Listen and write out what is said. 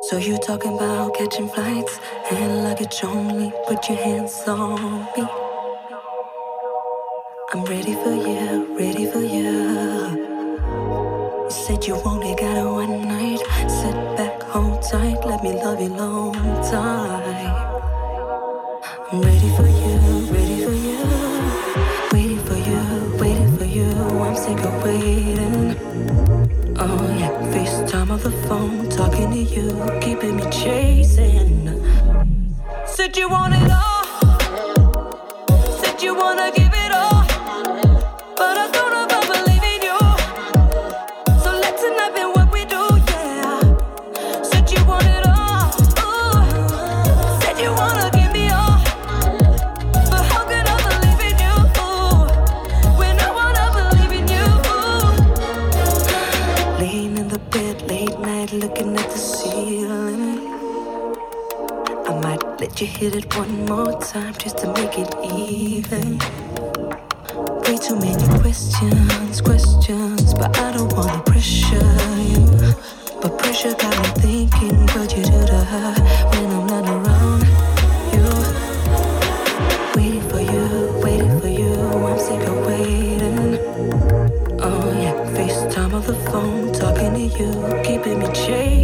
So you talking about catching flights and luggage only? Put your hands on me. I'm ready for you, ready for you. You said you only got a one night. Sit back, hold tight, let me love you long time. I'm ready for you, ready for you. Waiting for you, waiting for you. I'm sick of waiting. Oh yeah, FaceTime on the phone, talking to you, keeping me chasing. Said you want it all, said you wanna give it all, but I don't know if I believe in you. So let tonight be what we do, yeah. Said you want it all, ooh. Said you wanna give me all, but how can I believe in you, ooh, when I wanna believe in you, ooh. Laying in the bed, late night, looking at the ceiling. I might let you hit it one more time just to make it even. Way too many questions, but I don't wanna pressure you. But pressure got me thinking what you do to her when I'm not around you. Waiting for you, waiting for you. I'm sick of waiting. Oh yeah, FaceTime on the phone, talking to you, keeping me chasing.